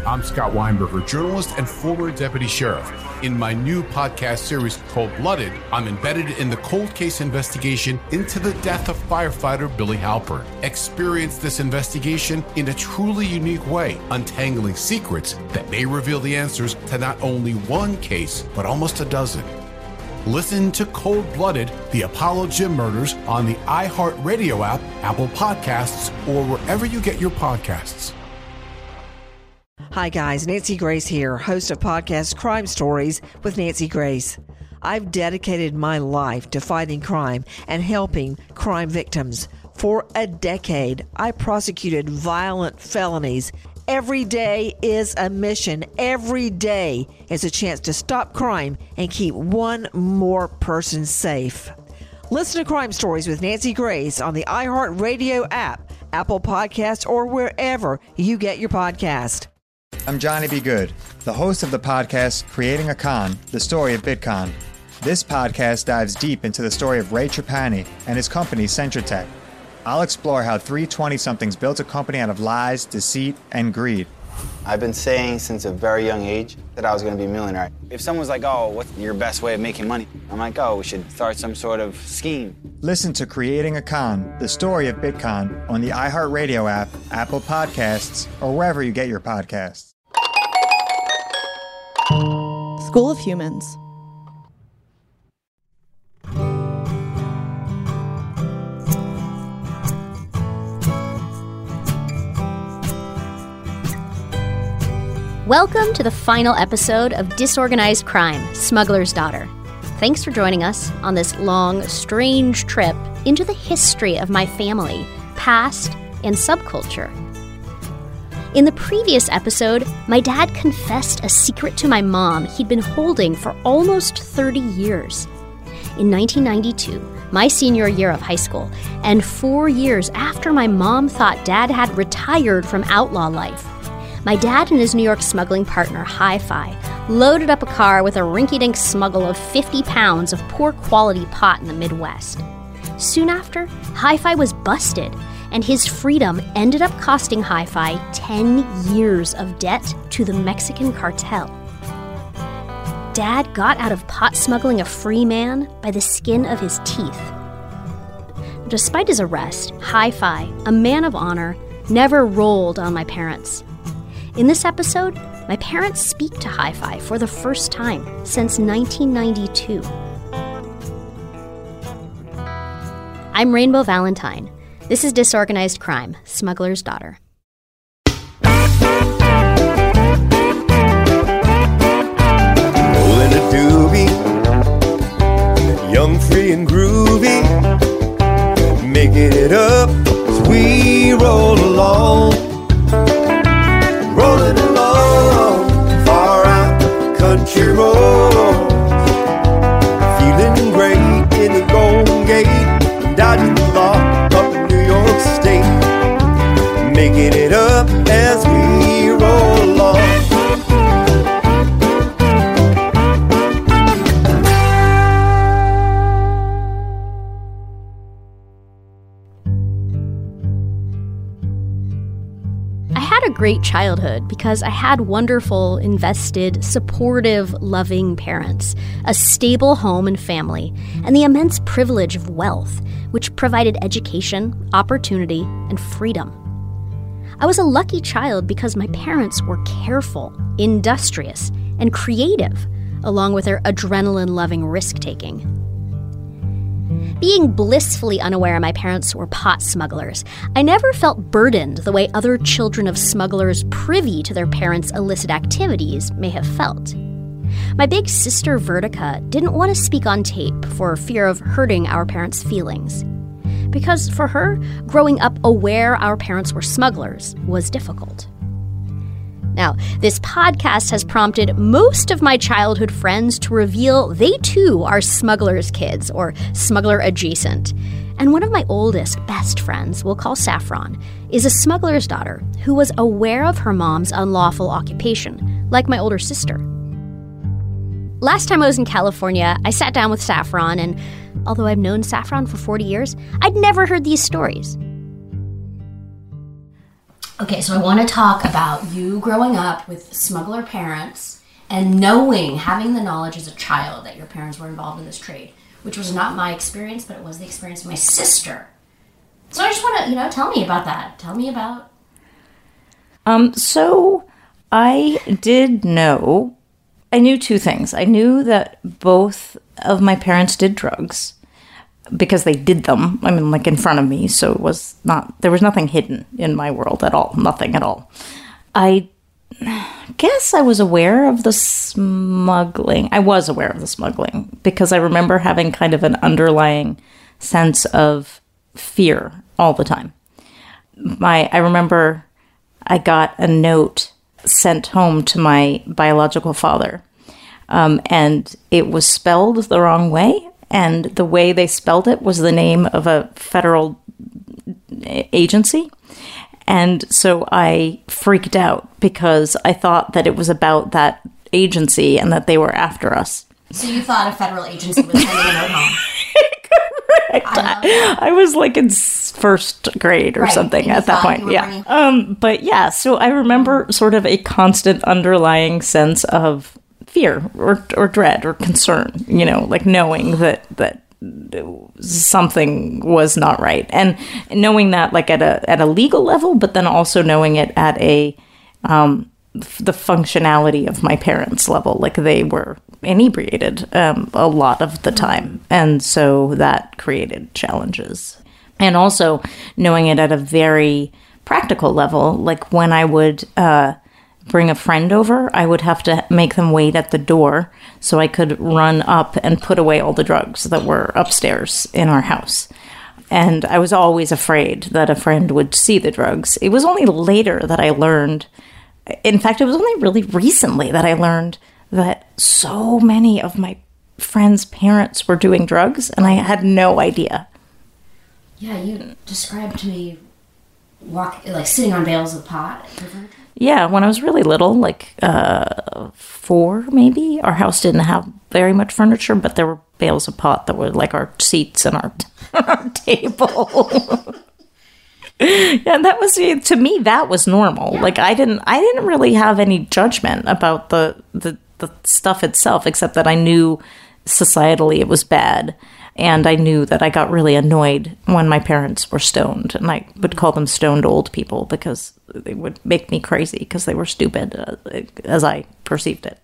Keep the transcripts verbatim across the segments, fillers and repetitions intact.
I'm Scott Weinberger, journalist and former deputy sheriff. In my new podcast series, Cold-Blooded, I'm embedded in the cold case investigation into the death of firefighter Billy Halpern. Experience this investigation in a truly unique way, untangling secrets that may reveal the answers to not only one case, but almost a dozen. Listen to Cold-Blooded, the Apollo Gym Murders on the iHeartRadio app, Apple Podcasts, or wherever you get your podcasts. Hi guys, Nancy Grace here, host of podcast Crime Stories with Nancy Grace. I've dedicated my life to fighting crime and helping crime victims. For a decade, I prosecuted violent felonies. Every day is a mission. Every day is a chance to stop crime and keep one more person safe. Listen to Crime Stories with Nancy Grace on the iHeartRadio app, Apple Podcasts, or wherever you get your podcast. I'm Johnny B. Good, the host of the podcast Creating a Con, the story of Bitcoin. This podcast dives deep into the story of Ray Trapani and his company Centratech. I'll explore how three twenty-somethings built a company out of lies, deceit, and greed. I've been saying since a very young age that I was going to be a millionaire. If someone's like, oh, what's your best way of making money? I'm like, oh, we should start some sort of scheme. Listen to Creating a Con, the story of Bitcoin on the iHeartRadio app, Apple Podcasts, or wherever you get your podcasts. School of Humans. Welcome to the final episode of Disorganized Crime, Smuggler's Daughter. Thanks for joining us on this long, strange trip into the history of my family, past, and subculture. In the previous episode, my dad confessed a secret to my mom he'd been holding for almost thirty years. In nineteen ninety-two, my senior year of high school, and four years after my mom thought Dad had retired from outlaw life, my dad and his New York smuggling partner, Hi-Fi, loaded up a car with a rinky-dink smuggle of fifty pounds of poor-quality pot in the Midwest. Soon after, Hi-Fi was busted, and his freedom ended up costing Hi-Fi ten years of debt to the Mexican cartel. Dad got out of pot smuggling a free man by the skin of his teeth. Despite his arrest, Hi-Fi, a man of honor, never rolled on my parents. In this episode, my parents speak to Hi-Fi for the first time since nineteen ninety-two. I'm Rainbow Valentine. This is Disorganized Crime, Smuggler's Daughter. Rolling a doobie, young, free, and groovy, making it up as we roll along. Rolling along, far out the country road, feeling great in the Golden Gate, dodging the law. York State, making it up as we roll along. I had a great childhood because I had wonderful, invested, supportive, loving parents, a stable home and family, and the immense privilege of wealth, which provided education, opportunity, and freedom. I was a lucky child because my parents were careful, industrious, and creative, along with their adrenaline-loving risk-taking. Being blissfully unaware my parents were pot smugglers, I never felt burdened the way other children of smugglers privy to their parents' illicit activities may have felt. My big sister, Vertica, didn't want to speak on tape for fear of hurting our parents' feelings. Because for her, growing up aware our parents were smugglers was difficult. Now, this podcast has prompted most of my childhood friends to reveal they too are smugglers' kids or smuggler adjacent. And one of my oldest, best friends, we'll call Saffron, is a smuggler's daughter who was aware of her mom's unlawful occupation, like my older sister. Last time I was in California, I sat down with Saffron, and although I've known Saffron for forty years, I'd never heard these stories. Okay, so I want to talk about you growing up with smuggler parents and knowing, having the knowledge as a child that your parents were involved in this trade, which was not my experience, but it was the experience of my sister. So I just want to, you know, tell me about that. Tell me about... Um, so I did know, I knew two things. I knew that both of my parents did drugs because they did them. I mean, like in front of me. So it was not, there was nothing hidden in my world at all. Nothing at all. I guess I was aware of the smuggling. I was aware of the smuggling because I remember having kind of an underlying sense of fear all the time. My, I remember I got a note sent home to my biological father, um, and it was spelled the wrong way, and the way they spelled it was the name of a federal agency. And so I freaked out because I thought that it was about that agency and that they were after us. So you thought a federal agency was sending a note home? Correct. I, I was like in first grade or right. something at that point. Yeah. Bringing- um, but yeah, so I remember sort of a constant underlying sense of fear or or dread or concern, you know, like knowing that that something was not right, and knowing that like at a at a legal level, but then also knowing it at a um, the functionality of my parents' level, like they were inebriated um, a lot of the time, and so that created challenges. And also knowing it at a very practical level, like when I would uh, bring a friend over, I would have to make them wait at the door so I could run up and put away all the drugs that were upstairs in our house. And I was always afraid that a friend would see the drugs. It was only later that I learned, in fact, it was only really recently that I learned that so many of my friends' parents were doing drugs, and I had no idea. Yeah, you described to me walk like sitting on bales of pot at the river. Yeah, when I was really little, like uh, four maybe, our house didn't have very much furniture, but there were bales of pot that were like our seats and our, our table. Yeah, and that was, to me, that was normal. Yeah. Like I didn't, I didn't really have any judgment about the, the the stuff itself, except that I knew societally it was bad. And I knew that I got really annoyed when my parents were stoned, and I would call them stoned old people because they would make me crazy because they were stupid, uh, as I perceived it.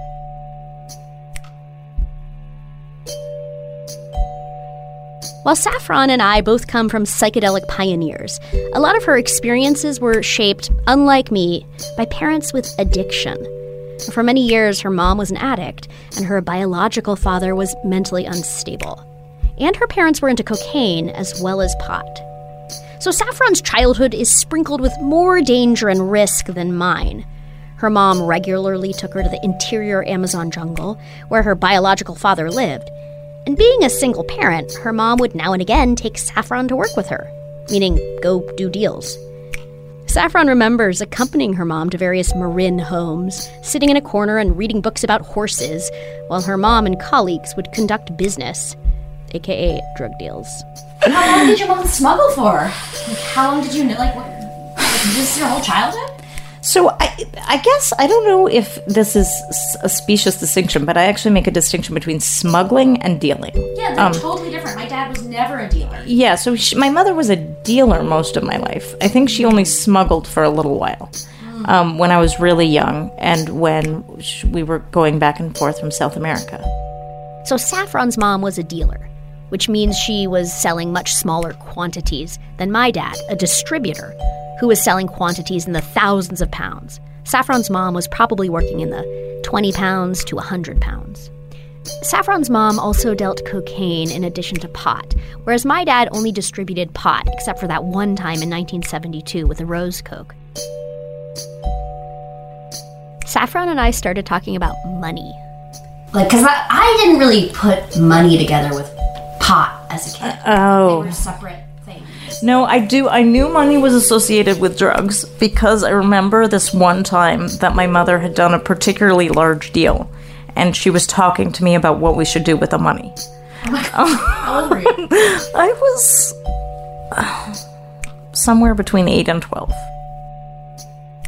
While Saffron and I both come from psychedelic pioneers, a lot of her experiences were shaped, unlike me, by parents with addiction. For many years, her mom was an addict, and her biological father was mentally unstable. And her parents were into cocaine as well as pot. So Saffron's childhood is sprinkled with more danger and risk than mine. Her mom regularly took her to the interior Amazon jungle, where her biological father lived. And being a single parent, her mom would now and again take Saffron to work with her, meaning go do deals. Saffron remembers accompanying her mom to various Marin homes, sitting in a corner and reading books about horses, while her mom and colleagues would conduct business, aka drug deals. How long did your mom smuggle for? Like, how long did you know? Like, what, was this your whole childhood? So I, I guess, I don't know if this is a specious distinction, but I actually make a distinction between smuggling and dealing. Yeah, they're um, totally different. My dad was never a dealer. Yeah, so she, my mother was a dealer most of my life. I think she only smuggled for a little while mm. um, when I was really young and when we were going back and forth from South America. So Saffron's mom was a dealer, which means she was selling much smaller quantities than my dad, a distributor, who was selling quantities in the thousands of pounds. Saffron's mom was probably working in the twenty pounds to one hundred pounds. Saffron's mom also dealt cocaine in addition to pot, whereas my dad only distributed pot, except for that one time in nineteen seventy-two with a Rose Coke. Saffron and I started talking about money. Like, because I, I didn't really put money together with pot as a kid. Oh. They were separate. No, I do. I knew money was associated with drugs because I remember this one time that my mother had done a particularly large deal, and she was talking to me about what we should do with the money. Oh my God. How old were you? I was uh, somewhere between eight and twelve.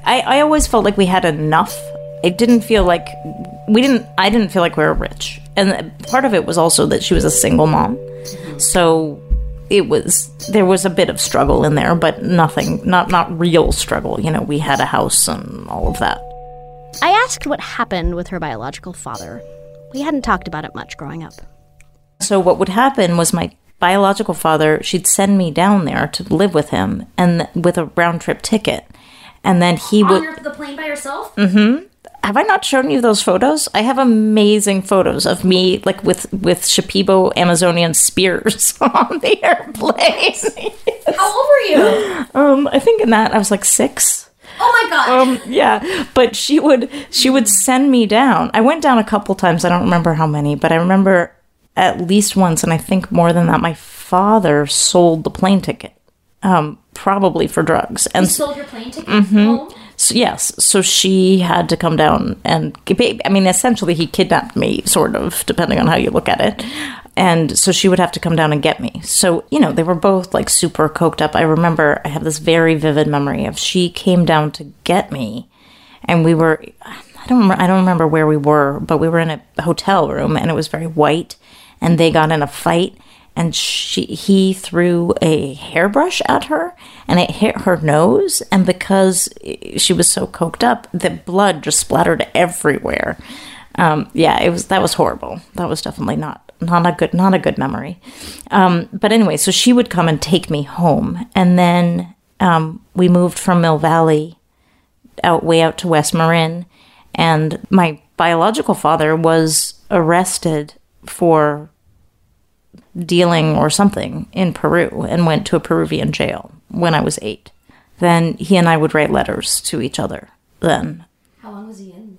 I, I always felt like we had enough. It didn't feel like we didn't. I didn't feel like we were rich, and part of it was also that she was a single mom, so it was there was a bit of struggle in there, but nothing, not not real struggle. You know, we had a house and all of that. I asked what happened with her biological father. We hadn't talked about it much growing up. So what would happen was my biological father, she'd send me down there to live with him, and with a round trip ticket, and then he would on the plane by yourself. Mm-hmm. Have I not shown you those photos? I have amazing photos of me, like, with, with Shipibo Amazonian spears on the airplane. Yes. How old were you? Um, I think in that I was like six. Oh my god. Um, yeah, but she would she would send me down. I went down a couple times. I don't remember how many, but I remember at least once, and I think more than that, my father sold the plane ticket, um, probably for drugs. And you sold your plane ticket? Mm-hmm. Home? So, yes, so she had to come down and, I mean, essentially he kidnapped me, sort of, depending on how you look at it. And so she would have to come down and get me. So, you know, they were both, like, super coked up. I remember, I have this very vivid memory of she came down to get me, and we were, I don't, I don't remember where we were, but we were in a hotel room, and it was very white, and they got in a fight, and she he threw a hairbrush at her, and it hit her nose, and because she was so coked up, the blood just splattered everywhere. Um, yeah, it was that was horrible. That was definitely not not a good not a good memory. Um, but anyway, so she would come and take me home, and then um, we moved from Mill Valley out way out to West Marin, and my biological father was arrested for dealing or something in Peru and went to a Peruvian jail when I was eight. Then he and I would write letters to each other then. How long was he in?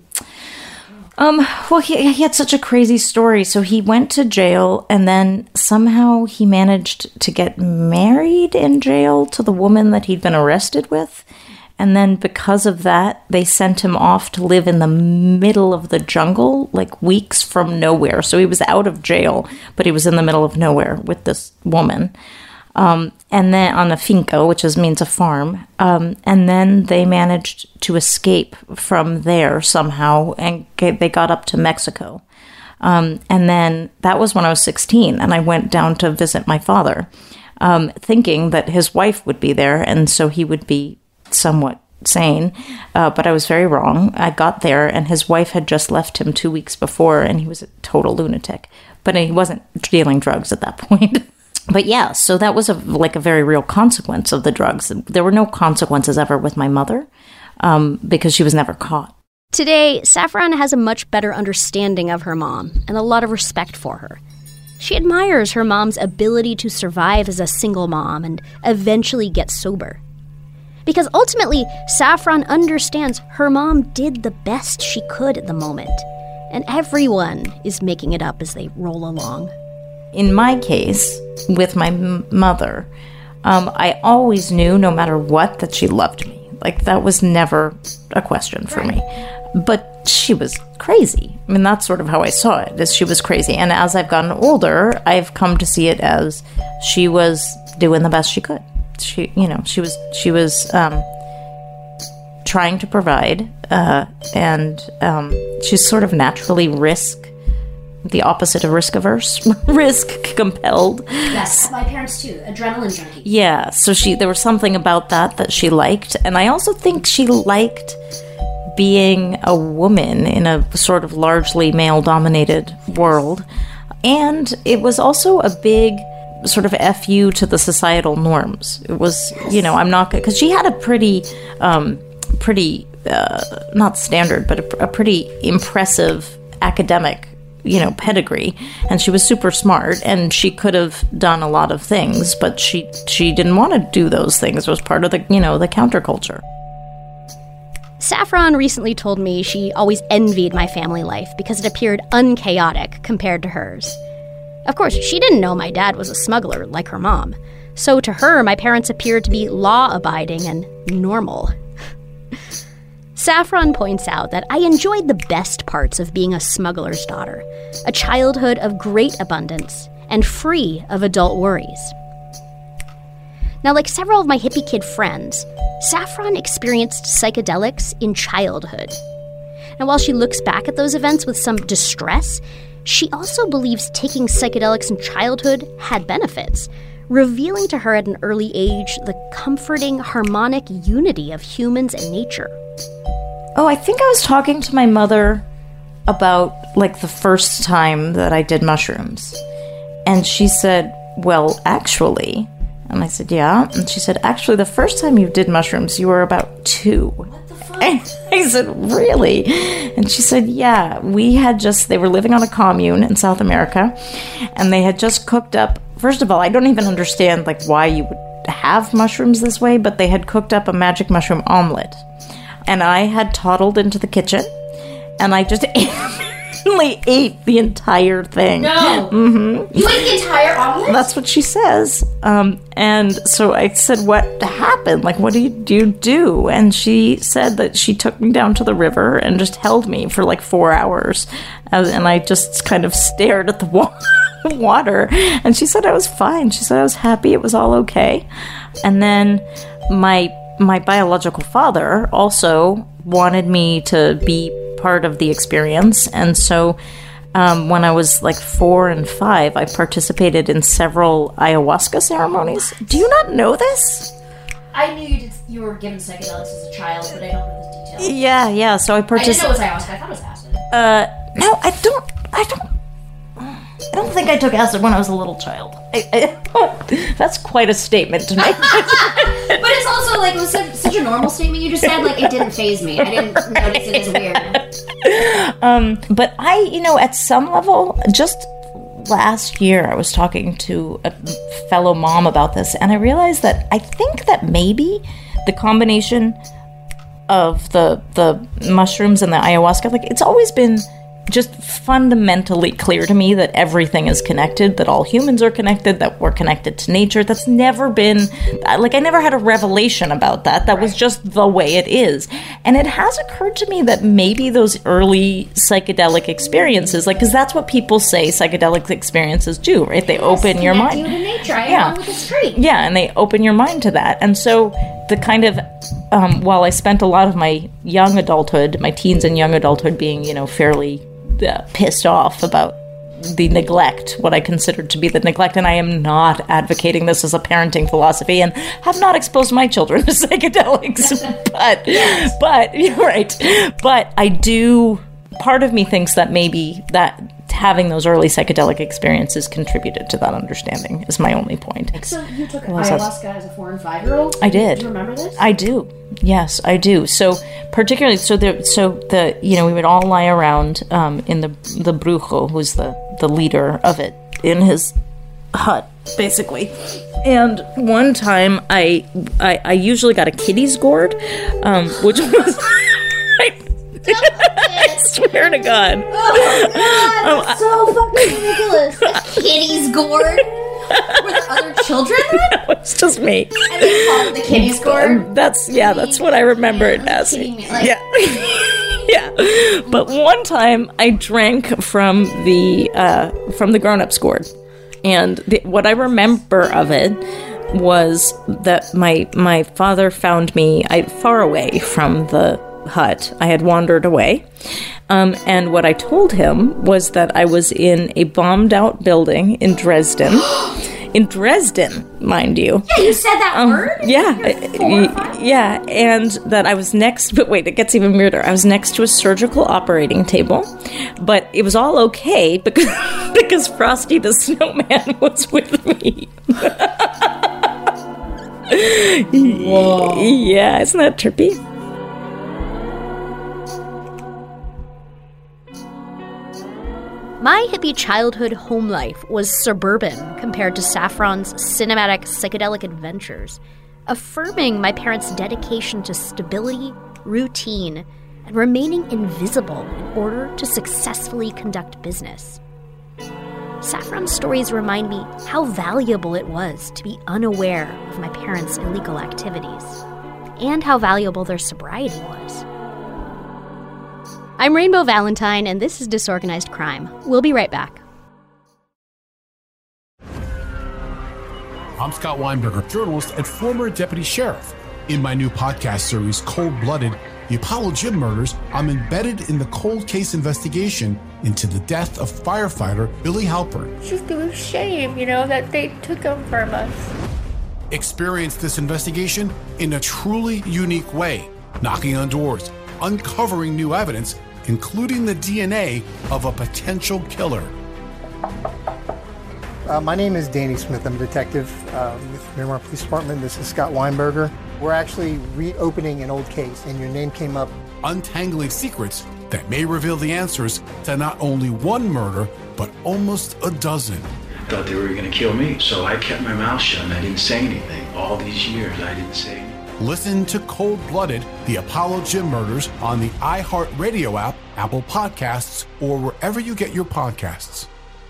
Um, well, he, he had such a crazy story. So he went to jail, and then somehow he managed to get married in jail to the woman that he'd been arrested with. And then because of that, they sent him off to live in the middle of the jungle, like weeks from nowhere. So he was out of jail, but he was in the middle of nowhere with this woman. Um, and then on a finca, which is, means a farm. Um, and then they managed to escape from there somehow, and get, they got up to Mexico. Um, and then that was when I was sixteen, and I went down to visit my father, um, thinking that his wife would be there, and so he would be somewhat sane, uh, but I was very wrong. I got there, and his wife had just left him two weeks before, and he was a total lunatic. But he wasn't dealing drugs at that point. But yeah, so that was a, like a very real consequence of the drugs. There were no consequences ever with my mother, um, because she was never caught. Today, Saffron has a much better understanding of her mom and a lot of respect for her. She admires her mom's ability to survive as a single mom and eventually get sober. Because ultimately, Saffron understands her mom did the best she could at the moment, and everyone is making it up as they roll along. In my case, with my m- mother, um, I always knew, no matter what, that she loved me. Like, that was never a question for me. But she was crazy. I mean, that's sort of how I saw it, is she was crazy. And as I've gotten older, I've come to see it as she was doing the best she could. She, you know, she was she was um, trying to provide, uh, and um, she's sort of naturally risk, the opposite of risk averse, risk compelled. Yes, my parents too, adrenaline junkie. Yeah, so she there was something about that that she liked, and I also think she liked being a woman in a sort of largely male-dominated world, and it was also a big sort of F you to the societal norms. It was, you know, I'm not, because she had a pretty, um, pretty, uh, not standard, but a, a pretty impressive academic, you know, pedigree, and she was super smart, and she could have done a lot of things, but she, she didn't want to do those things. It was part of the, you know, the counterculture. Saffron recently told me she always envied my family life because it appeared unchaotic compared to hers. Of course, she didn't know my dad was a smuggler like her mom. So to her, my parents appeared to be law-abiding and normal. Saffron points out that I enjoyed the best parts of being a smuggler's daughter, a childhood of great abundance and free of adult worries. Now, like several of my hippie kid friends, Saffron experienced psychedelics in childhood. Now, while she looks back at those events with some distress, she also believes taking psychedelics in childhood had benefits, revealing to her at an early age the comforting, harmonic unity of humans and nature. Oh, I think I was talking to my mother about, like, the first time that I did mushrooms. And she said, well, actually... And I said, yeah. And she said, actually, the first time you did mushrooms, you were about two. What the fuck? And I said, really? And she said, yeah. We had just, they were living on a commune in South America. And they had just cooked up, first of all, I don't even understand, like, why you would have mushrooms this way, but they had cooked up a magic mushroom omelet. And I had toddled into the kitchen. And I just instantly ate the entire thing. No! Mm-hmm. You ate the entire omelet? That's what she says. Um, and so I said, what happened? Like, what do you, do you do? And she said that she took me down to the river and just held me for like four hours. As, and I just kind of stared at the wa- water. And she said I was fine. She said I was happy. It was all okay. And then my my biological father also wanted me to be part of the experience. And so um, when I was like four and five, I participated in several ayahuasca ceremonies. Do you not know this? I knew you did. You were given psychedelics as a child, but I don't know the details. Yeah, yeah. So I participated. I didn't know it was ayahuasca. I thought it was acid. Uh, no, I don't. I don't. I don't think I took acid when I was a little child. I, I, that's quite a statement to make. But it's also like it was such, such a normal statement you just said. Like it didn't faze me. I didn't notice it as weird. Um, but I, you know, at some level, just last year, I was talking to a fellow mom about this, and I realized that I think that maybe the combination of the the mushrooms and the ayahuasca, like it's always been just fundamentally clear to me that everything is connected, that all humans are connected, that we're connected to nature. That's never been, like, I never had a revelation about that. That was just the way it is. And it has occurred to me that maybe those early psychedelic experiences, like, because that's what people say psychedelic experiences do, right? They yes, open your mind. You to nature. I yeah. with the street. Yeah, and they open your mind to that. And so the kind of, um, while I spent a lot of my young adulthood, my teens and young adulthood being, you know, fairly Uh, pissed off about the neglect, what I considered to be the neglect, and I am not advocating this as a parenting philosophy and have not exposed my children to psychedelics, but, but, you're right, but I do, part of me thinks that maybe that having those early psychedelic experiences contributed to that understanding is my only point. So you took ayahuasca as a four and five year old? I did. Do you remember this? I do. Yes, I do. So particularly, so the so the you know we would all lie around um, in the the brujo, who's the the leader of it, in his hut, basically. And one time, I I, I usually got a kiddie's gourd, um, which was. I swear to God. Oh, God. Um, that's so fucking ridiculous. A kiddie's gourd? Were there other children? No, it's just me. And they called it the kiddie's gourd? That's, yeah, that's what I remember it as. Like, yeah. Yeah. But one time I drank from the, uh, from the grown-up's gourd. And the, what I remember of it was that my, my father found me I, far away from the hut. I had wandered away. Um, and what I told him was that I was in a bombed out building in Dresden. In Dresden, mind you. Yeah, you said that um, word? Yeah. Uh, yeah, and that I was next, but wait, it gets even weirder. I was next to a surgical operating table, but it was all okay because, because Frosty the Snowman was with me. Whoa. Yeah, isn't that trippy? My hippie childhood home life was suburban compared to Saffron's cinematic psychedelic adventures, affirming my parents' dedication to stability, routine, and remaining invisible in order to successfully conduct business. Saffron's stories remind me how valuable it was to be unaware of my parents' illegal activities, and how valuable their sobriety was. I'm Rainbow Valentine, and this is Disorganized Crime. We'll be right back. I'm Scott Weinberger, journalist and former deputy sheriff. In my new podcast series, Cold Blooded, The Apollo Gym Murders, I'm embedded in the cold case investigation into the death of firefighter Billy Halpern. It's just a shame, you know, that they took him from us. Experience this investigation in a truly unique way, knocking on doors, uncovering new evidence, including the D N A of a potential killer. Uh, my name is Danny Smith. I'm a detective uh, with Miramar Police Department. This is Scott Weinberger. We're actually reopening an old case, and your name came up. Untangling secrets that may reveal the answers to not only one murder, but almost a dozen. I thought they were going to kill me, so I kept my mouth shut and I didn't say anything. All these years, I didn't say anything. Listen to Cold Blooded, The Apollo Gym Murders on the iHeartRadio app, Apple Podcasts, or wherever you get your podcasts.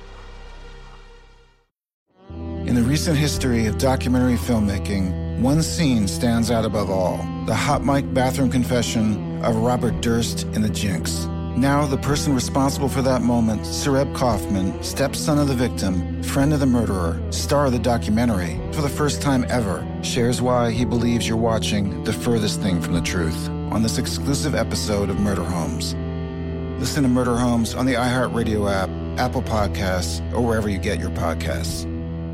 In the recent history of documentary filmmaking, one scene stands out above all: the hot mic bathroom confession of Robert Durst in The Jinx. Now, the person responsible for that moment, Sareb Kaufman, stepson of the victim, friend of the murderer, star of the documentary, for the first time ever, shares why he believes you're watching the furthest thing from the truth on this exclusive episode of Murder Homes. Listen to Murder Homes on the iHeartRadio app, Apple Podcasts, or wherever you get your podcasts.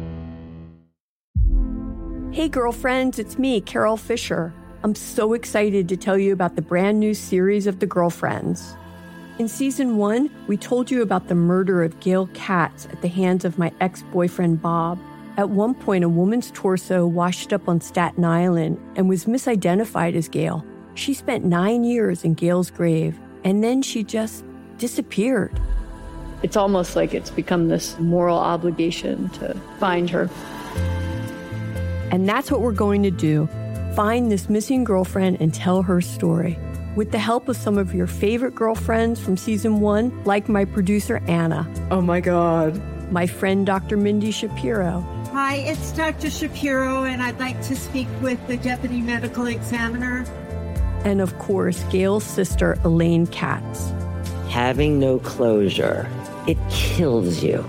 Hey girlfriends, it's me, Carol Fisher. I'm so excited to tell you about the brand new series of The Girlfriends. In season one, we told you about the murder of Gail Katz at the hands of my ex-boyfriend Bob. At one point, a woman's torso washed up on Staten Island and was misidentified as Gail. She spent nine years in Gail's grave, and then she just disappeared. It's almost like it's become this moral obligation to find her. And that's what we're going to do. Find this missing girlfriend and tell her story. With the help of some of your favorite girlfriends from season one, like my producer, Anna. Oh my God. My friend, Doctor Mindy Shapiro. Hi, it's Doctor Shapiro, and I'd like to speak with the deputy medical examiner. And of course, Gail's sister, Elaine Katz. Having no closure, it kills you.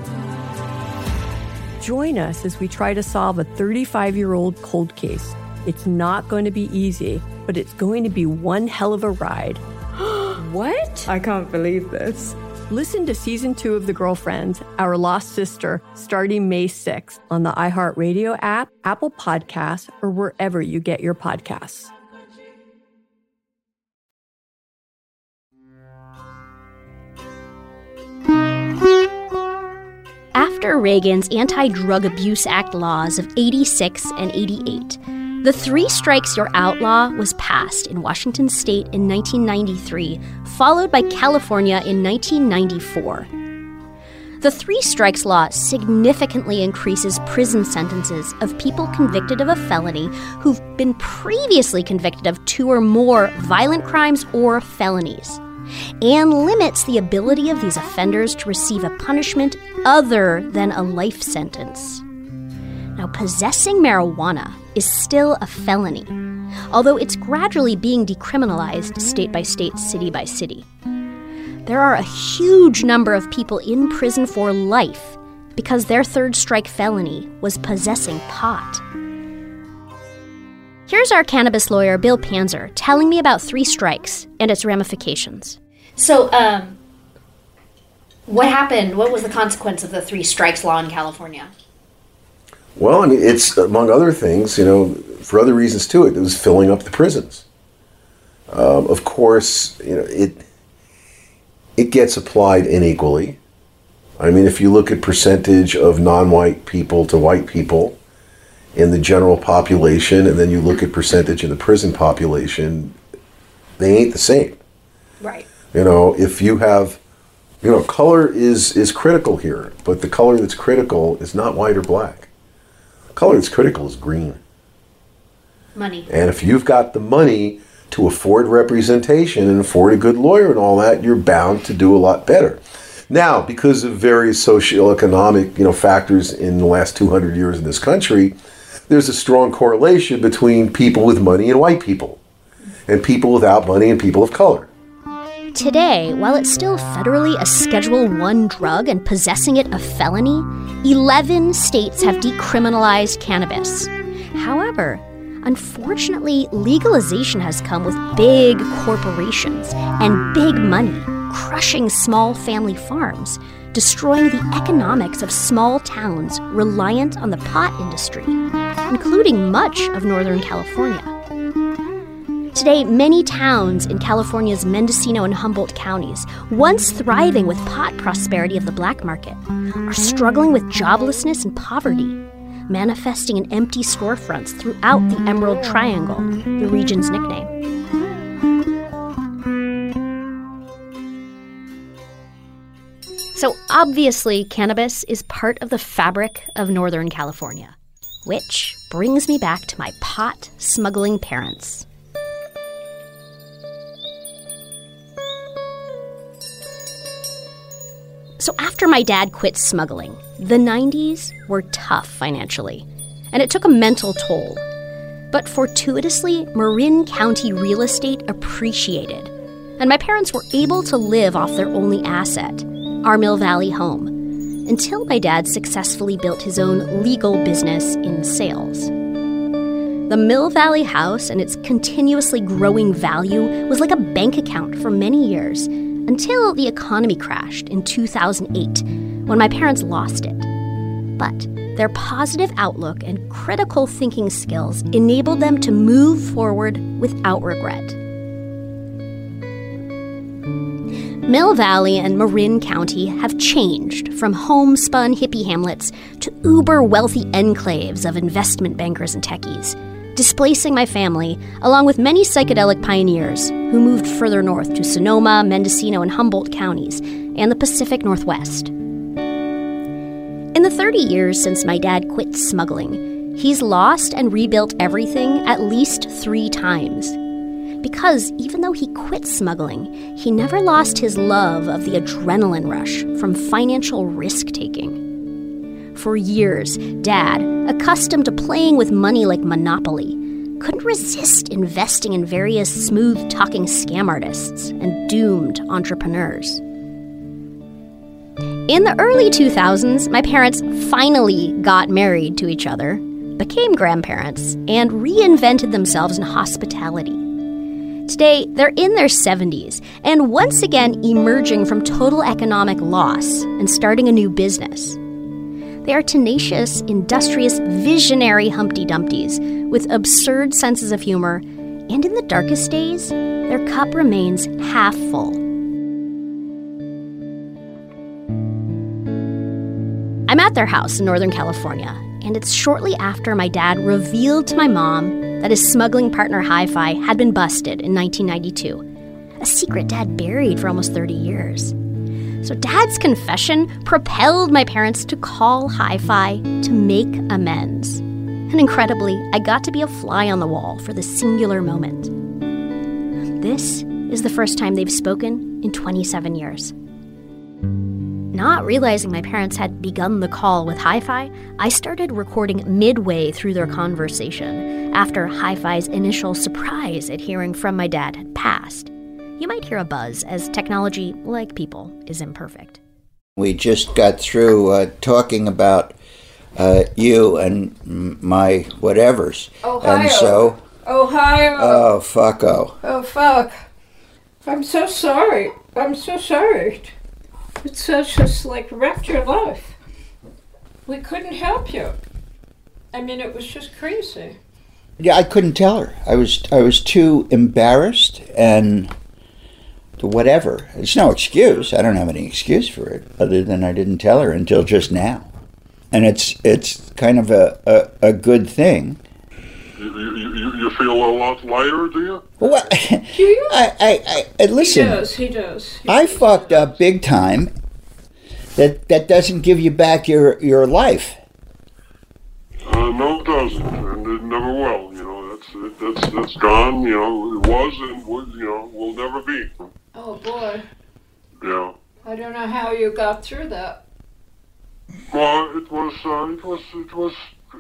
Join us as we try to solve a thirty-five-year-old cold case. It's not going to be easy, but it's going to be one hell of a ride. What? I can't believe this. Listen to season two of The Girlfriends, Our Lost Sister, starting May sixth on the iHeartRadio app, Apple Podcasts, or wherever you get your podcasts. After Reagan's Anti-Drug Abuse Act laws of eighty-six and eighty-eight, the Three Strikes You're Out law was passed in Washington state in nineteen ninety-three, followed by California in nineteen ninety-four. The Three Strikes law significantly increases prison sentences of people convicted of a felony who've been previously convicted of two or more violent crimes or felonies, and limits the ability of these offenders to receive a punishment other than a life sentence. Now, possessing marijuana is still a felony, although it's gradually being decriminalized state by state, city by city. There are a huge number of people in prison for life because their third strike felony was possessing pot. Here's our cannabis lawyer, Bill Panzer, telling me about Three Strikes and its ramifications. So, um, what happened? What was the consequence of the Three Strikes law in California? Well, I mean, it's, among other things, you know, for other reasons too, it was filling up the prisons. Um, of course, you know, it it gets applied inequally. I mean, if you look at percentage of non-white people to white people in the general population, and then you look at percentage in the prison population, they ain't the same. Right. You know, if you have, you know, color is, is critical here, but the color that's critical is not white or black. The color that's critical is green. Money. And if you've got the money to afford representation and afford a good lawyer and all that, you're bound to do a lot better. Now, because of various socioeconomic, you know, factors in the last two hundred years in this country, there's a strong correlation between people with money and white people, and people without money and people of color. Today, while it's still federally a Schedule one drug and possessing it a felony, eleven states have decriminalized cannabis. However, unfortunately, legalization has come with big corporations and big money, crushing small family farms, destroying the economics of small towns reliant on the pot industry, including much of Northern California. Today, many towns in California's Mendocino and Humboldt counties, once thriving with pot prosperity of the black market, are struggling with joblessness and poverty, manifesting in empty storefronts throughout the Emerald Triangle, the region's nickname. So obviously, cannabis is part of the fabric of Northern California, which brings me back to my pot smuggling parents. So after my dad quit smuggling, the nineties were tough financially, and it took a mental toll. But fortuitously, Marin County real estate appreciated, and my parents were able to live off their only asset, our Mill Valley home, until my dad successfully built his own legal business in sales. The Mill Valley house and its continuously growing value was like a bank account for many years, until the economy crashed in two thousand eight, when my parents lost it. But their positive outlook and critical thinking skills enabled them to move forward without regret. Mill Valley and Marin County have changed from homespun hippie hamlets to uber-wealthy enclaves of investment bankers and techies, displacing my family, along with many psychedelic pioneers who moved further north to Sonoma, Mendocino, and Humboldt counties, and the Pacific Northwest. In the thirty years since my dad quit smuggling, he's lost and rebuilt everything at least three times. Because even though he quit smuggling, he never lost his love of the adrenaline rush from financial risk-taking. For years, Dad, accustomed to playing with money like Monopoly, couldn't resist investing in various smooth-talking scam artists and doomed entrepreneurs. In the early two thousands, my parents finally got married to each other, became grandparents, and reinvented themselves in hospitality. Today, they're in their seventies and once again emerging from total economic loss and starting a new business. They are tenacious, industrious, visionary Humpty Dumptys with absurd senses of humor, and in the darkest days, their cup remains half full. I'm at their house in Northern California, and it's shortly after my dad revealed to my mom that his smuggling partner Hi-Fi had been busted in nineteen ninety-two, a secret Dad buried for almost thirty years. So Dad's confession propelled my parents to call Hi-Fi to make amends. And incredibly, I got to be a fly on the wall for the singular moment. This is the first time they've spoken in twenty-seven years. Not realizing my parents had begun the call with Hi-Fi, I started recording midway through their conversation after Hi-Fi's initial surprise at hearing from my dad had passed. You might hear a buzz, as technology, like people, is imperfect. We just got through uh, talking about uh, you and m- my whatevers. Ohio. And so... Ohio. Oh, fucko. Oh, fuck. I'm so sorry. I'm so sorry. It's such just like wrecked your life. We couldn't help you. I mean, it was just crazy. Yeah, I couldn't tell her. I was I was too embarrassed and whatever. It's no excuse. I don't have any excuse for it other than I didn't tell her until just now. And it's it's kind of a, a, a good thing. You, you, you feel a lot lighter, do you? Well, do you? I, I, I, listen. He does, he does. He I does. fucked up big time. That that doesn't give you back your, your life. Uh, no, it doesn't, and it never will. You know, that's it, that's that's gone. You know, it was and would, you know, will never be. Oh boy. Yeah. I don't know how you got through that. Well, it was uh, it was it was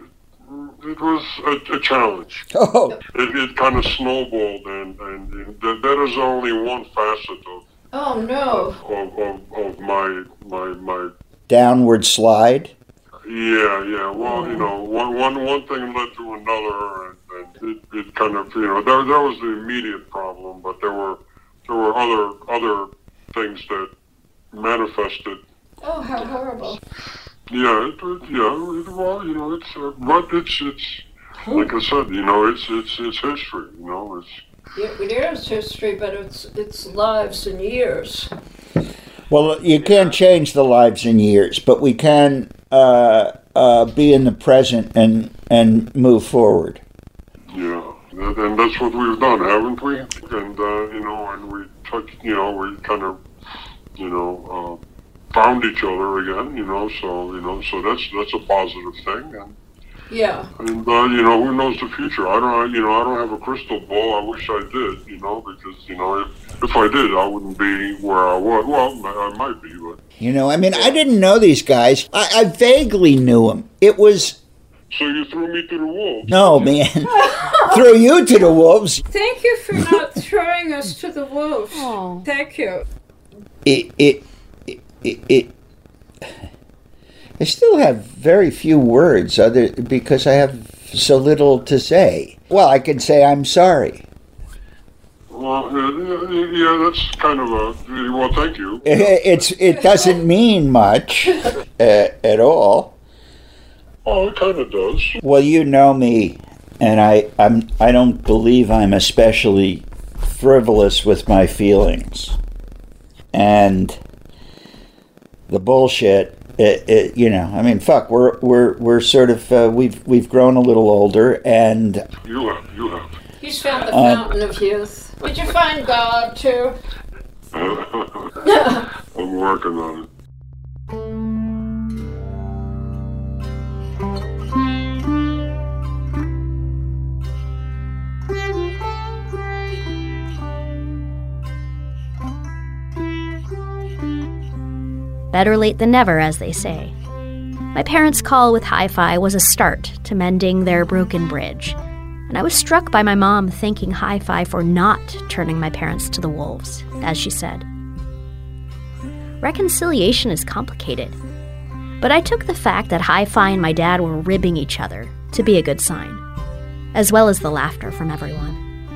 it was a, a challenge. Oh. It, it kind of snowballed, and and, and that, that is only one facet of Oh no. Of, of, of my my my. Downward slide. Yeah, yeah. Well, you know, one one one thing led to another, and, and it, it kind of, you know, there there was the immediate problem, but there were there were other other things that manifested. Oh, how horrible. Yeah, it, it, yeah. It, well, you know, it's uh, but it's it's like I said, you know, it's it's it's history. You know, it's. Yeah, it is history, but it's it's lives and years. Well, you can't change the lives in years, but we can uh, uh, be in the present and and move forward. Yeah, and, and that's what we've done, haven't we? And uh, you know, and we took, you know, we kind of, you know, uh, found each other again. You know, so you know, so that's that's a positive thing. And yeah. And uh, you know, who knows the future? I don't, you know, I don't have a crystal ball. I wish I did. You know, because you know, if, if I did, I wouldn't be where I was. Well, I might be, but you know, I mean, I didn't know these guys. I, I vaguely knew them. It was. So you threw me to the wolves? No, man. Threw you to the wolves. Thank you for not throwing us to the wolves. Oh. Thank you. It, it, it, it, it I still have very few words other because I have so little to say. Well, I can say I'm sorry. Well, yeah, yeah, that's kind of a, well, thank you. It's It doesn't mean much uh, at all. Oh, it kind of does. Well, you know me, and I, I'm, I don't believe I'm especially frivolous with my feelings. And the bullshit, it, it, you know, I mean, fuck, we're we're we're sort of uh, we've we've grown a little older, and you have, you have. He's found the uh, fountain of youth. Did you find God too? I'm working on it. Better late than never, as they say. My parents' call with Hi-Fi was a start to mending their broken bridge, and I was struck by my mom thanking Hi-Fi for not turning my parents to the wolves, as she said. Reconciliation is complicated, but I took the fact that Hi-Fi and my dad were ribbing each other to be a good sign, as well as the laughter from everyone.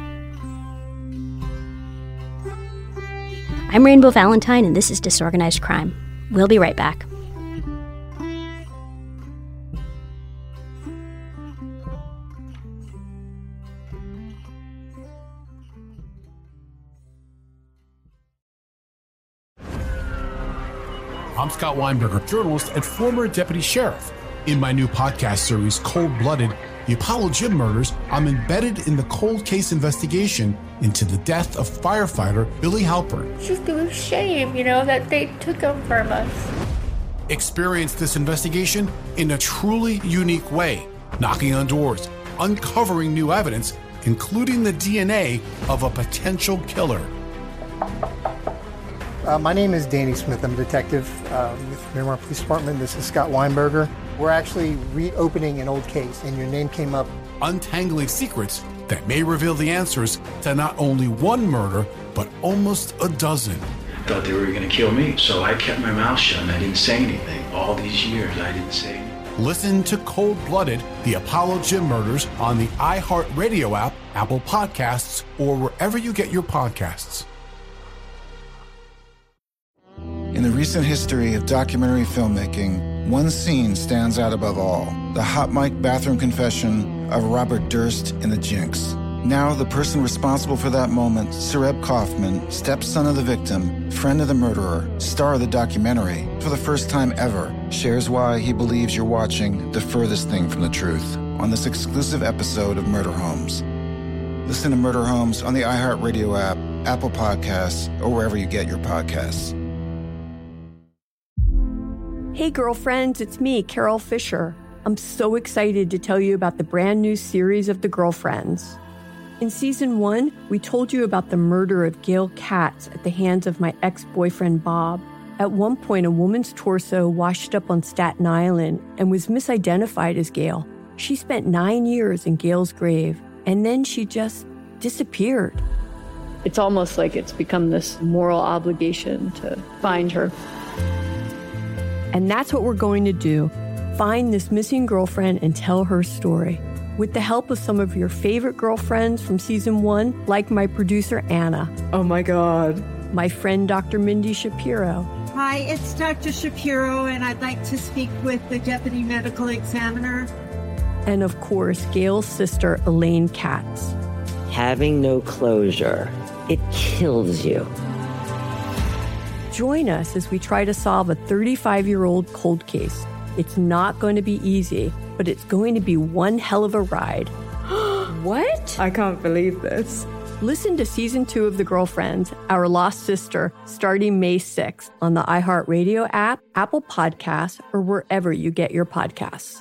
I'm Rainbow Valentine, and this is Disorganized Crime. We'll be right back. I'm Scott Weinberger, journalist and former deputy sheriff. In my new podcast series, Cold Blooded, The Apollo Gym Murders, I'm embedded in the cold case investigation into the death of firefighter Billy Halpern. It's just a shame, you know, that they took him from us. Experience this investigation in a truly unique way, knocking on doors, uncovering new evidence, including the D N A of a potential killer. Uh, my name is Danny Smith. I'm a detective uh, with Miramar Police Department. This is Scott Weinberger. We're actually reopening an old case, and your name came up. Untangling secrets that may reveal the answers to not only one murder, but almost a dozen. I thought they were going to kill me, so I kept my mouth shut and I didn't say anything. All these years, I didn't say anything. Listen to Cold Blooded, The Apollo Gym Murders on the iHeartRadio app, Apple Podcasts, or wherever you get your podcasts. In the recent history of documentary filmmaking, one scene stands out above all. The hot mic bathroom confession of Robert Durst in The Jinx. Now, the person responsible for that moment, Sareb Kaufman, stepson of the victim, friend of the murderer, star of the documentary, for the first time ever, shares why he believes you're watching the furthest thing from the truth on this exclusive episode of Murder Homes. Listen to Murder Homes on the iHeartRadio app, Apple Podcasts, or wherever you get your podcasts. Hey, girlfriends, it's me, Carol Fisher. I'm so excited to tell you about the brand new series of The Girlfriends. In season one, we told you about the murder of Gail Katz at the hands of my ex-boyfriend, Bob. At one point, a woman's torso washed up on Staten Island and was misidentified as Gail. She spent nine years in Gail's grave, and then she just disappeared. It's almost like it's become this moral obligation to find her. And that's what we're going to do. Find this missing girlfriend and tell her story. With the help of some of your favorite girlfriends from season one, like my producer, Anna. Oh my God. My friend, Doctor Mindy Shapiro. Hi, it's Doctor Shapiro, and I'd like to speak with the Deputy Medical Examiner. And of course, Gail's sister, Elaine Katz. Having no closure, it kills you. Join us as we try to solve a thirty-five-year-old cold case. It's not going to be easy, but it's going to be one hell of a ride. What? I can't believe this. Listen to season two of The Girlfriends, Our Lost Sister, starting May sixth on the iHeartRadio app, Apple Podcasts, or wherever you get your podcasts.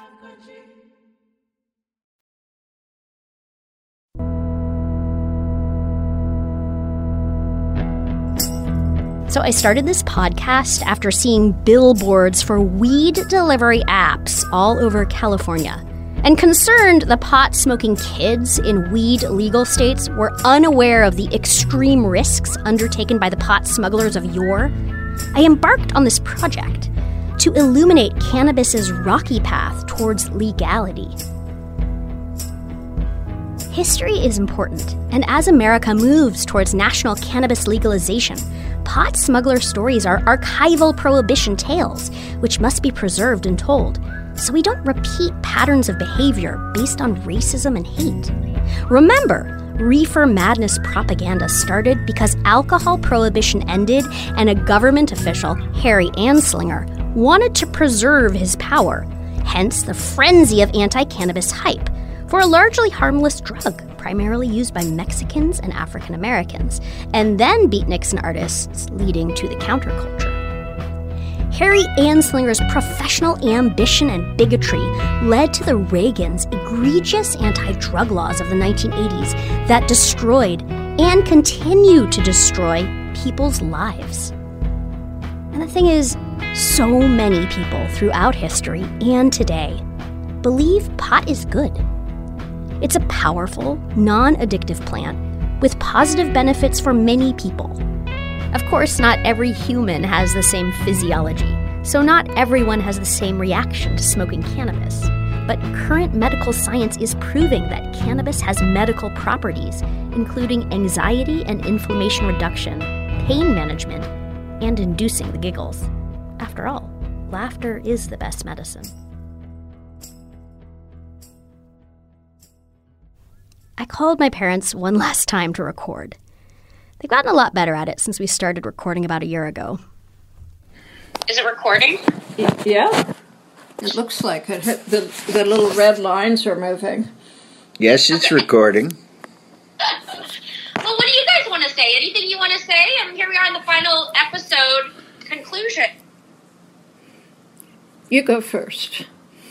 So I started this podcast after seeing billboards for weed delivery apps all over California, and concerned the pot-smoking kids in weed-legal states were unaware of the extreme risks undertaken by the pot smugglers of yore, I embarked on this project to illuminate cannabis's rocky path towards legality. History is important, and as America moves towards national cannabis legalization, pot smuggler stories are archival prohibition tales, which must be preserved and told, so we don't repeat patterns of behavior based on racism and hate. Remember, reefer madness propaganda started because alcohol prohibition ended and a government official, Harry Anslinger, wanted to preserve his power, hence the frenzy of anti-cannabis hype for a largely harmless drug, primarily used by Mexicans and African Americans, and then beatniks artists, leading to the counterculture. Harry Anslinger's professional ambition and bigotry led to the Reagans' egregious anti-drug laws of the nineteen eighties that destroyed and continue to destroy people's lives. And the thing is, so many people throughout history and today believe pot is good. It's a powerful, non-addictive plant with positive benefits for many people. Of course, not every human has the same physiology, so not everyone has the same reaction to smoking cannabis. But current medical science is proving that cannabis has medical properties, including anxiety and inflammation reduction, pain management, and inducing the giggles. After all, laughter is the best medicine. I called my parents one last time to record. They've gotten a lot better at it since we started recording about a year ago. Is it recording? Yeah. It looks like it. The, the little red lines are moving. Yes, it's okay. Recording. Well, what do you guys want to say? Anything you want to say? And here we are in the final episode conclusion. You go first.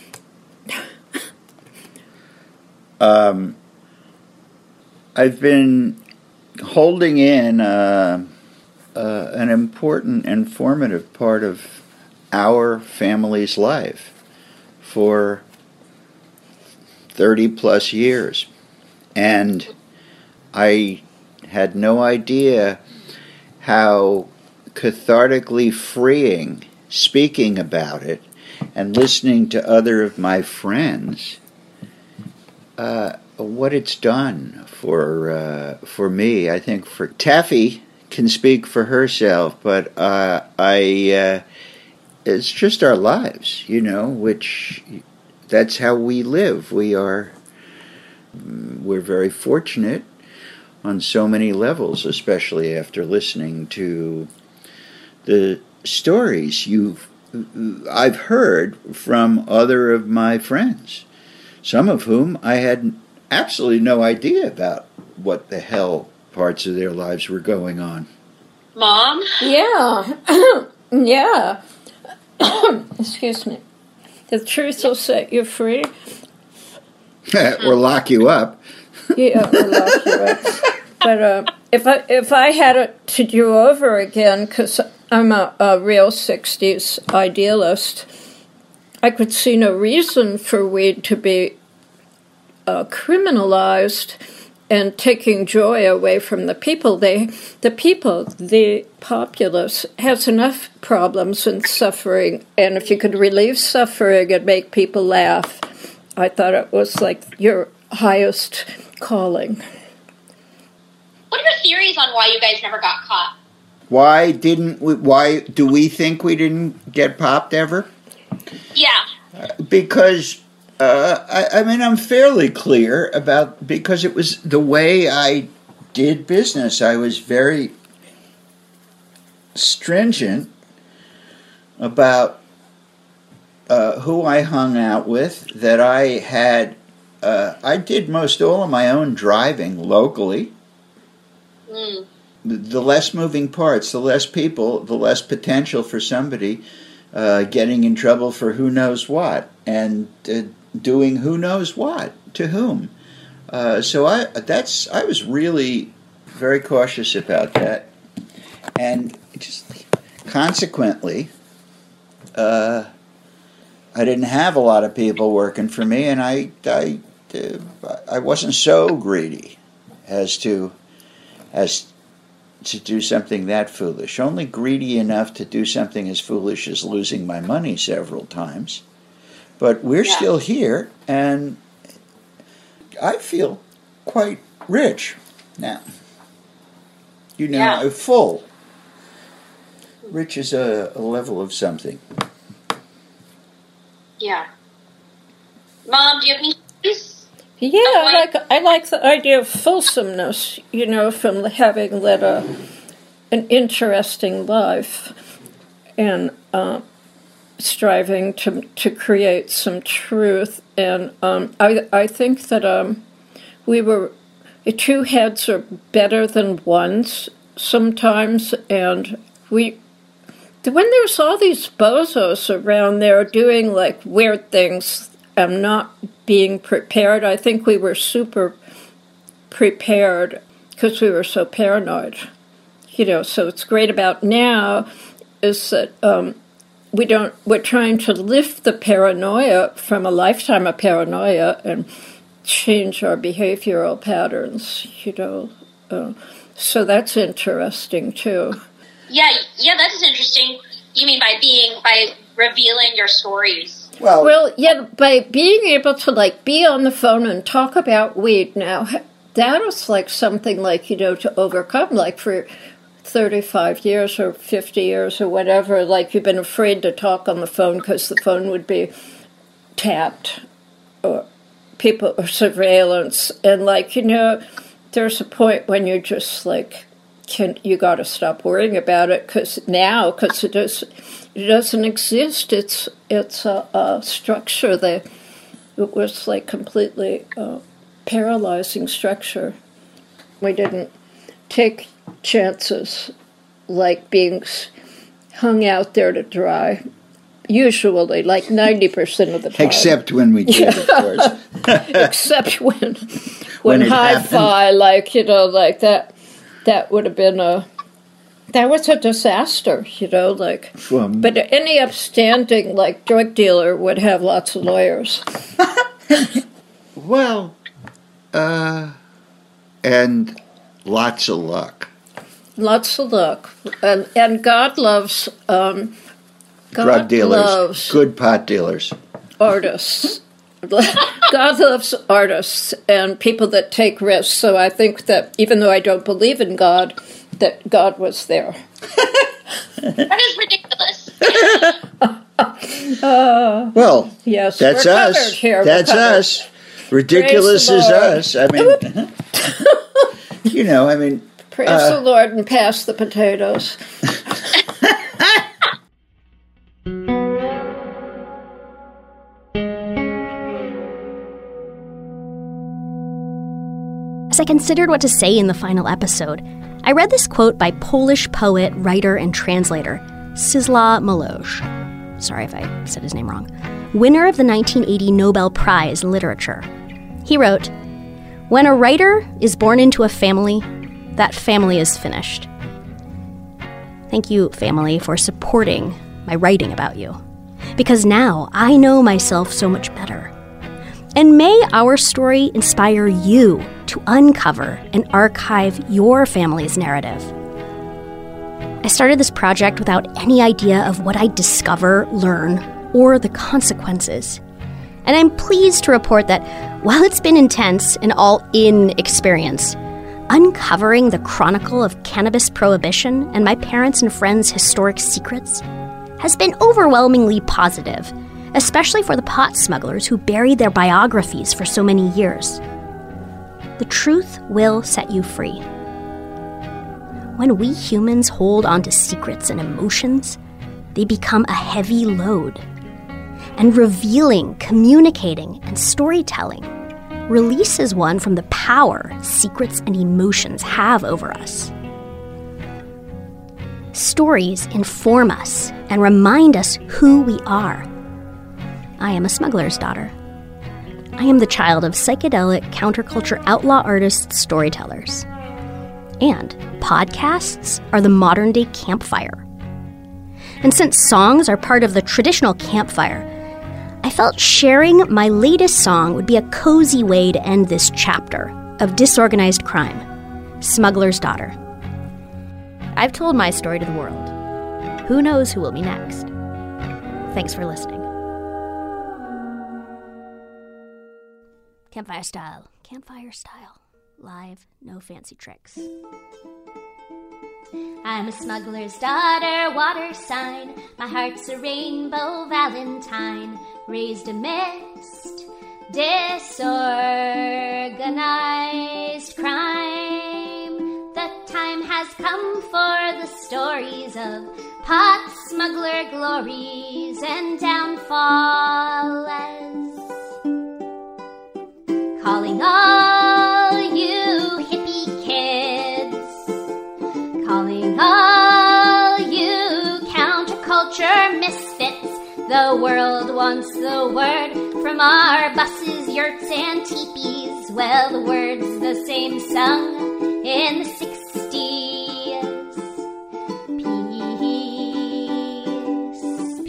um... I've been holding in uh, uh, an important and formative part of our family's life for thirty plus years. And I had no idea how cathartically freeing speaking about it and listening to other of my friends uh, what it's done for uh, for me. I think for Taffy can speak for herself, but uh, I uh, it's just our lives, you know, which that's how we live. We are we're very fortunate on so many levels, especially after listening to the stories you've I've heard from other of my friends, some of whom I had absolutely no idea about what the hell parts of their lives were going on. Mom? Yeah. yeah. Excuse me. The truth will set you free. Or lock you up. Yeah, or lock you up. But uh, if I if I had it to do over again, because I'm a, a real sixties idealist, I could see no reason for weed to be uh, criminalized and taking joy away from the people. They, the people, the populace, has enough problems and suffering, and if you could relieve suffering and make people laugh, I thought it was like your highest calling. What are your theories on why you guys never got caught? Why didn't we, why do we think we didn't get popped ever? Yeah. Uh, because, uh, I, I mean, I'm fairly clear about, because it was the way I did business. I was very stringent about uh, who I hung out with, that I had, uh, I did most all of my own driving locally. Mm. The less moving parts, the less people, the less potential for somebody uh, getting in trouble for who knows what and uh, doing who knows what to whom. Uh, so I that's I was really very cautious about that, and just consequently, uh, I didn't have a lot of people working for me, and I I uh, I wasn't so greedy as to as to do something that foolish. Only greedy enough to do something as foolish as losing my money several times. But we're yeah. still here, and I feel quite rich now. You know, yeah. full. Rich is a, a level of something. Yeah. Mom, do you have any stories? Yeah, I like I like the idea of fulsomeness, you know, from having led a an interesting life and uh, striving to to create some truth. And um, I I think that um, we were two heads are better than ones sometimes, and we. When there's all these bozos around there doing like weird things, I'm not being prepared. I think we were super prepared because we were so paranoid. You know, so what's great about now is that um, we don't, we're trying to lift the paranoia from a lifetime of paranoia and change our behavioral patterns, you know. Uh, so that's interesting too. Yeah, yeah, that's interesting. You mean by being, by revealing your stories? Well, well, yeah, by being able to, like, be on the phone and talk about weed now, that was, like, something, like, you know, to overcome, like, for thirty-five years or fifty years or whatever, like, you've been afraid to talk on the phone because the phone would be tapped or people or surveillance. And, like, you know, there's a point when you're just, like, can you got to stop worrying about it because now, because it does. It doesn't exist. It's it's a, a structure that it was like completely uh, paralyzing structure. We didn't take chances like being hung out there to dry. Usually, like ninety percent of the time. Except when we did, of course. Except when when, when hi-fi, like you know, like that. That would have been a. That was a disaster, you know, like, um, but any upstanding, like, drug dealer would have lots of lawyers. Well, uh, and lots of luck. Lots of luck. And, and God loves, um, God drug dealers, loves good pot dealers. Artists. God loves artists and people that take risks, so I think that even though I don't believe in God, that God was there. That is ridiculous. uh, well, yes, that's we're us. Here. That's us. Ridiculous is us. I mean, you know, I mean. Praise uh, the Lord and pass the potatoes. As I considered what to say in the final episode, I read this quote by Polish poet, writer, and translator Czesław Miłosz. Sorry if I said his name wrong. Winner of the nineteen eighty Nobel Prize Literature. He wrote, "When a writer is born into a family, that family is finished." Thank you, family, for supporting my writing about you. Because now I know myself so much better. And may our story inspire you to uncover and archive your family's narrative. I started this project without any idea of what I'd discover, learn, or the consequences. And I'm pleased to report that while it's been intense and all-in experience, uncovering the chronicle of cannabis prohibition and my parents' and friends' historic secrets has been overwhelmingly positive, especially for the pot smugglers who buried their biographies for so many years. The truth will set you free. When we humans hold onto secrets and emotions, they become a heavy load. And revealing, communicating, and storytelling releases one from the power secrets and emotions have over us. Stories inform us and remind us who we are. I am a smuggler's daughter. I am the child of psychedelic counterculture outlaw artists, storytellers. And podcasts are the modern-day campfire. And since songs are part of the traditional campfire, I felt sharing my latest song would be a cozy way to end this chapter of disorganized crime, Smuggler's Daughter. I've told my story to the world. Who knows who will be next? Thanks for listening. Campfire style. Campfire style. Live, no fancy tricks. I'm a smuggler's daughter, water sign. My heart's a rainbow valentine. Raised amidst disorganized crime. The time has come for the stories of pot smuggler glories and downfall. As calling all you hippie kids, calling all you counterculture misfits. The world wants the word from our buses, yurts, and teepees. Well, the word's the same sung in the sixties. Peace,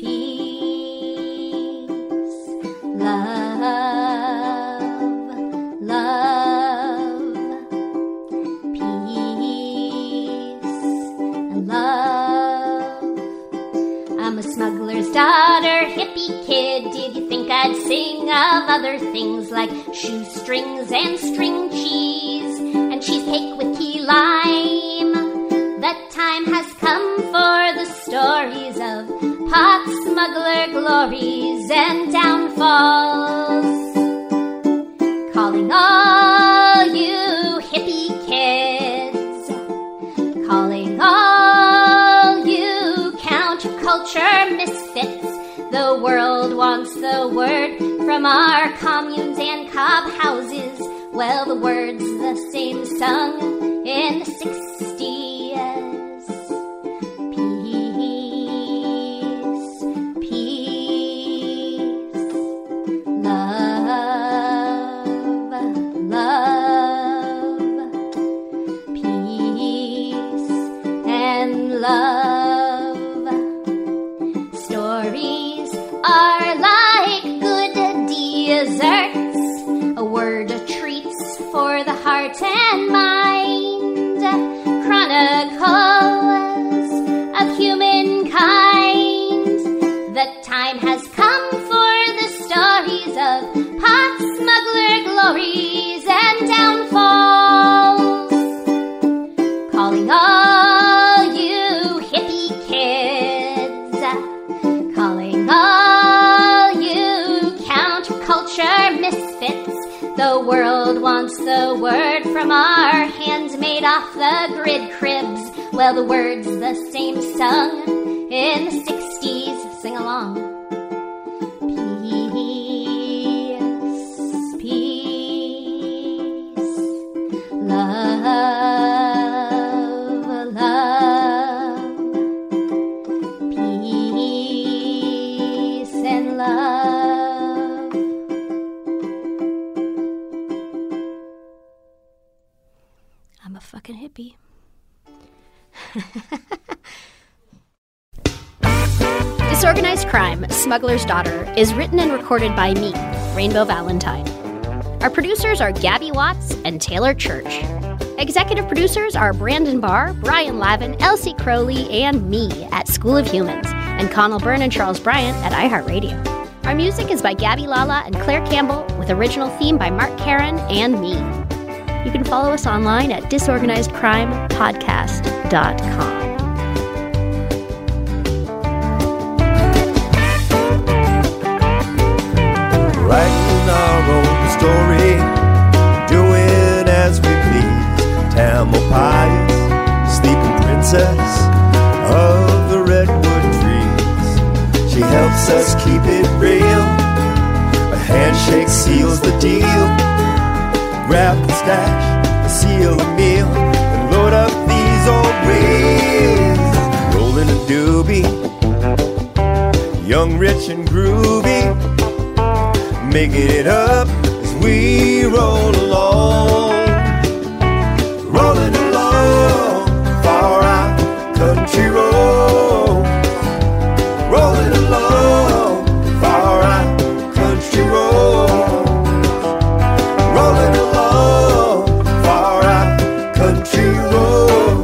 peace, love, love, peace, and love. I'm a smuggler's daughter, hippie kid. Did you think I'd sing of other things like shoestrings and string cheese and cheesecake with key lime? The time has come for the stories of pot smuggler glories and downfalls. Calling all you hippie kids, calling all you counterculture misfits. The world wants the word from our communes and cob houses. Well, the word's the same sung in the sixties. Peace, peace, love, love, peace, and love. Stories are like good desserts, a word of treats for the heart and mind, chronicles of humankind. The time has come for the stories of pot smuggler glories and downfalls. Calling all you hippie kids, calling all you counterculture misfits. The world wants the word from our handmade off the grid cribs. Well, the word's the same sung in the sixties. Sing along. Peace, peace, love, love, peace and love. I'm a fucking hippie. Disorganized Crime, Smuggler's Daughter is written and recorded by me, Rainbow Valentine. Our producers are Gabby Watts and Taylor Church. Executive producers are Brandon Barr, Brian Lavin, Elsie Crowley, and me at School of Humans, and Connell Byrne and Charles Bryant at iHeartRadio. Our music is by Gabby Lala and Claire Campbell, with original theme by Mark Karen and me. You can follow us online at disorganized crime podcast dot com. Writing our own story, doing as we please. Tamalpais, sleeping princess of the redwood trees. She helps us keep it real. A handshake seals the deal. Grab the stash, seal the meal, and load up these old wheels. Rolling a doobie, young, rich, and groovy. Making it up as we roll along. Rolling along, far out country road. Rolling along, far out country road. Rolling along, far out country road.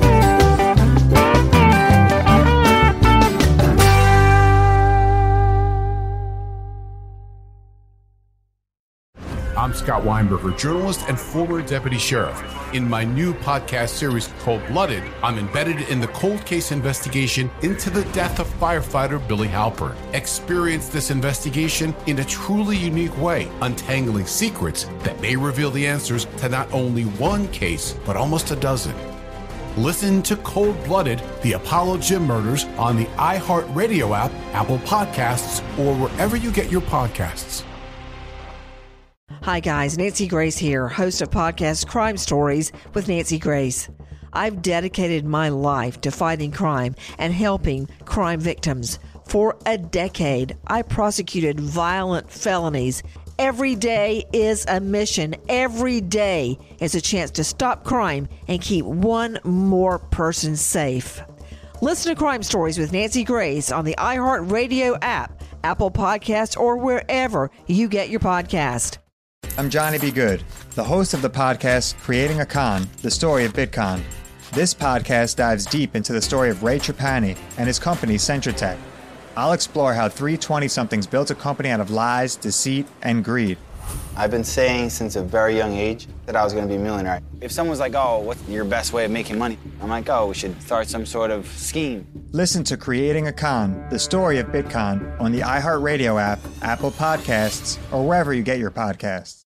I'm Scott Weinberger, journalist and former deputy sheriff. In my new podcast series, Cold Blooded, I'm embedded in the cold case investigation into the death of firefighter Billy Halpern. Experience this investigation in a truly unique way, untangling secrets that may reveal the answers to not only one case, but almost a dozen. Listen to Cold Blooded, the Apollo Gym Murders on the iHeartRadio app, Apple Podcasts, or wherever you get your podcasts. Hi guys, Nancy Grace here, host of podcast Crime Stories with Nancy Grace. I've dedicated my life to fighting crime and helping crime victims. For a decade, I prosecuted violent felonies. Every day is a mission. Every day is a chance to stop crime and keep one more person safe. Listen to Crime Stories with Nancy Grace on the iHeartRadio app, Apple Podcasts, or wherever you get your podcast. I'm Johnny B. Good, the host of the podcast Creating a Con, the story of Bitcon. This podcast dives deep into the story of Ray Trapani and his company Centratech. I'll explore how three twenty-somethings built a company out of lies, deceit, and greed. I've been saying since a very young age that I was going to be a millionaire. If someone's like, oh, what's your best way of making money? I'm like, oh, we should start some sort of scheme. Listen to Creating a Con, the story of Bitcon on the iHeartRadio app, Apple Podcasts, or wherever you get your podcasts.